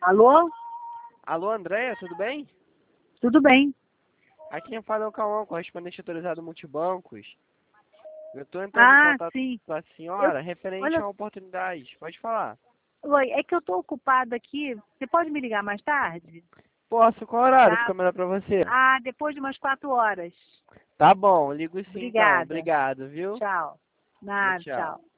Alô? Alô, Andréia, tudo bem? Tudo bem? Aqui quem fala é o Cauã, correspondente autorizado Multibancos. Eu estou entrando em contato Sim. com a senhora referente Olha, a oportunidades. Pode falar. oi, é que eu estou ocupada aqui. Você pode me ligar mais tarde? Posso, qual horário Tá? fica melhor pra você? Depois de umas 4 horas. Tá bom, ligo sim então. Obrigada. Obrigado, viu? Tchau. Tchau, Nada, tchau. tchau.